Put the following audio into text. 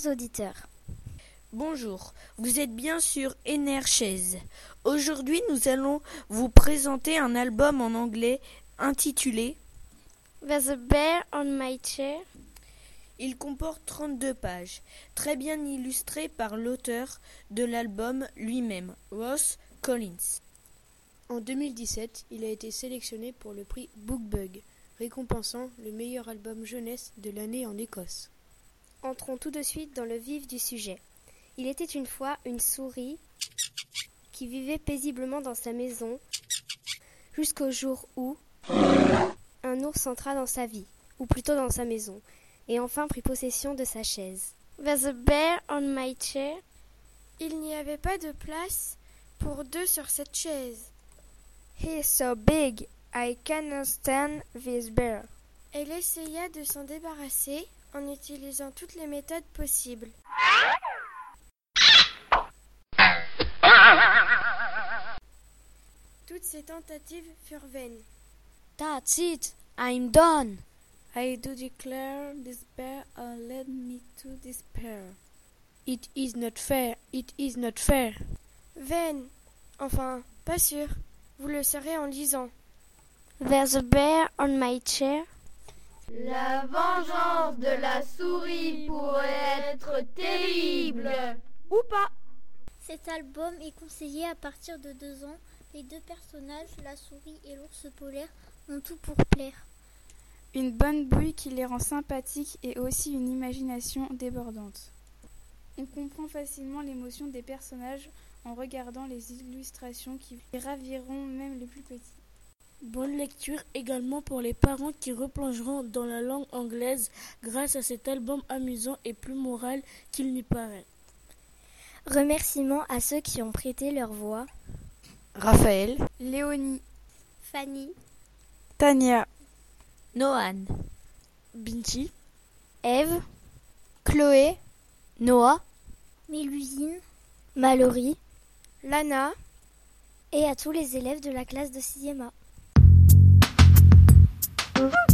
chers auditeurs. Bonjour, vous êtes bien sur NRChaise. Aujourd'hui, nous allons vous présenter un album en anglais intitulé There's a bear on my chair. Il comporte 32 pages, très bien illustrées par l'auteur de l'album lui-même, Ross Collins. En 2017, il a été sélectionné pour le prix Bookbug, récompensant le meilleur album jeunesse de l'année en Écosse. Entrons tout de suite dans le vif du sujet. Il était une fois une souris qui vivait paisiblement dans sa maison jusqu'au jour où un ours entra dans sa vie, ou plutôt dans sa maison, et enfin prit possession de sa chaise. There's a bear on my chair. Il n'y avait pas de place pour deux sur cette chaise. He's so big, I cannot stand this bear. Elle essaya de s'en débarrasser en utilisant toutes les méthodes possibles. Toutes ces tentatives furent vaines. That's it, I'm done. I do declare despair or led me to despair. It is not fair, it is not fair. Vaines. Enfin, pas sûr. Vous le saurez en lisant. There's a bear on my chair. La vengeance de la souris pourrait être terrible. Ou pas. Cet album est conseillé à partir de 2 ans. Les deux personnages, la souris et l'ours polaire, ont tout pour plaire. Une bonne bouille qui les rend sympathiques et aussi une imagination débordante. On comprend facilement l'émotion des personnages en regardant les illustrations qui raviront même les plus petits. Bonne lecture également pour les parents qui replongeront dans la langue anglaise grâce à cet album amusant et plus moral qu'il n'y paraît. Remerciements à ceux qui ont prêté leur voix. Raphaël, Léonie, Fanny, Tania, Nohan, Binti, Ève, Chloé, Noah, Mélusine, Mallory, Lana et à tous les élèves de la classe de 6e A.